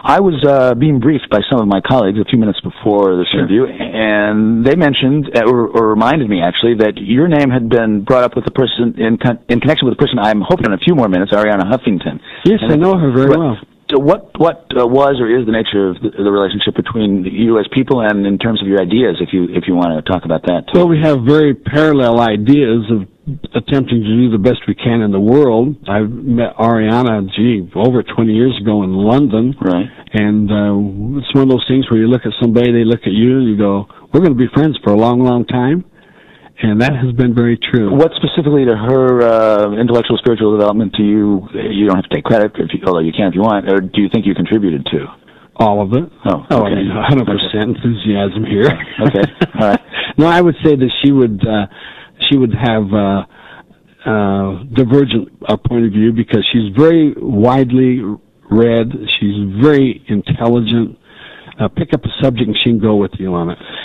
I was being briefed by some of my colleagues a few minutes before this interview, and they mentioned, or reminded me actually, that your name had been brought up with a person in connection with a person I'm hoping in a few more minutes, Arianna Huffington. Yes, I know her very well. What was or is the nature of the relationship between you as people and in terms of your ideas, if you want to talk about that too? Well, we have very parallel ideas of attempting to do the best we can in the world. I met Arianna, over 20 years ago in London. Right. And it's one of those things where you look at somebody, they look at you, and you go, we're going to be friends for a long, long time. And that has been very true. What specifically to her intellectual, spiritual development do you don't have to take credit, although you can if you want, or do you think you contributed to? All of it. Oh, okay. I mean, 100% enthusiasm here. Okay, all right. No, I would say that she would have divergent point of view because she's very widely read. She's very intelligent. Pick up a subject and she can go with you on it.